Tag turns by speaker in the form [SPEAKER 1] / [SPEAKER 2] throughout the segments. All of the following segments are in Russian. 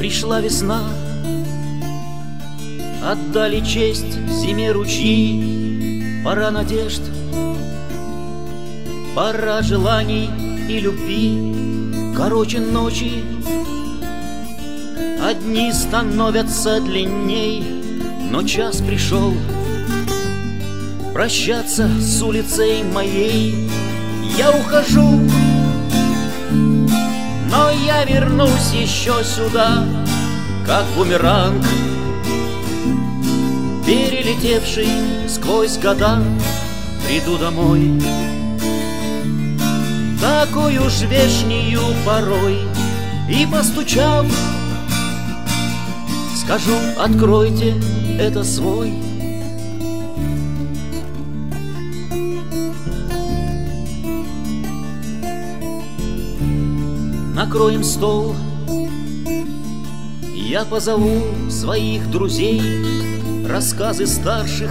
[SPEAKER 1] Пришла весна, отдали честь зиме ручьи. Пора надежд, пора желаний и любви. Короче ночи, одни становятся длинней, но час пришел прощаться с улицей моей. Я ухожу, но я вернусь еще сюда, как бумеранг, перелетевший сквозь года. Приду домой, такую ж вешнюю порой, и, постучав, скажу: откройте, это свой. Накроем стол, я позову своих друзей. Рассказы старших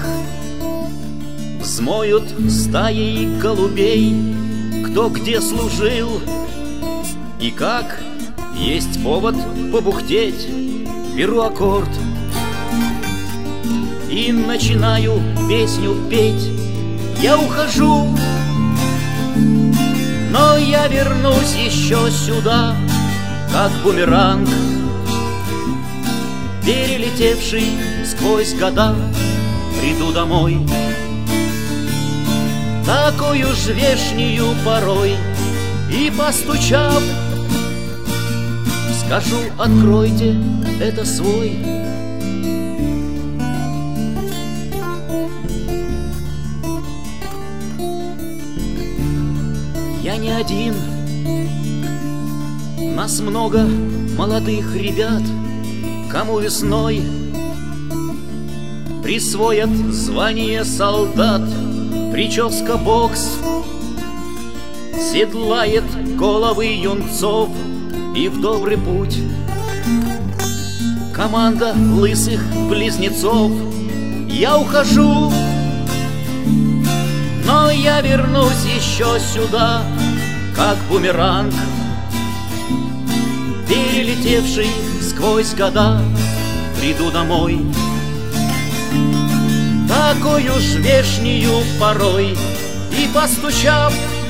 [SPEAKER 1] взмоют стаей голубей. Кто где служил и как, есть повод побухтеть. Беру аккорд и начинаю песню петь. Я ухожу, но я вернусь еще сюда, как бумеранг, перелетевший сквозь года. Приду домой, такую ж вешнюю порой, и, постучав, скажу: откройте, это свой. Я не один, нас много молодых ребят, кому весной присвоят звание солдат. Прическа бокс седлает головы юнцов, и в добрый путь команда лысых близнецов. Я ухожу, но я вернусь еще сюда, как бумеранг, перелетевший сквозь года. Приду домой, такую ж вешнюю порой, и, постучав,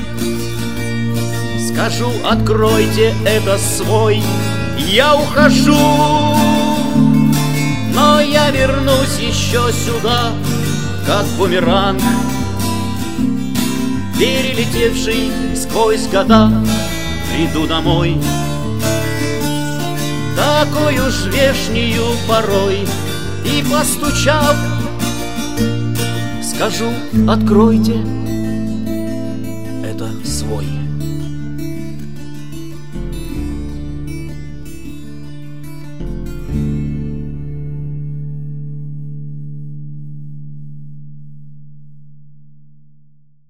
[SPEAKER 1] скажу: откройте, это свой. Я ухожу, но я вернусь еще сюда, как бумеранг, перелетевший сквозь года. Приду домой, такую ж вешнюю порой, и, постучав, скажу: откройте, это свой.